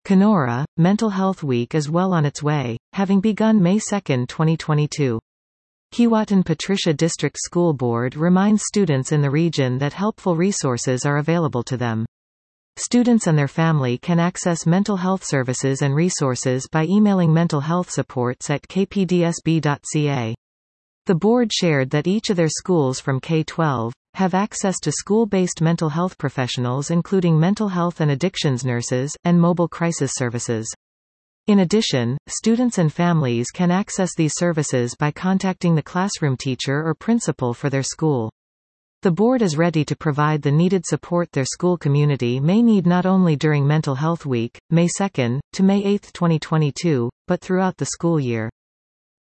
Kenora, Mental Health Week is well on its way, having begun May 2, 2022. Keewatin Patricia District School Board reminds students in the region that helpful resources are available to them. Students and their family can access mental health services and resources by emailing mentalhealthsupports@kpdsb.ca. The board shared that each of their schools from K-12 have access to school-based mental health professionals including mental health and addictions nurses, and mobile crisis services. In addition, students and families can access these services by contacting the classroom teacher or principal for their school. The board is ready to provide the needed support their school community may need not only during Mental Health Week, May 2, to May 8, 2022, but throughout the school year.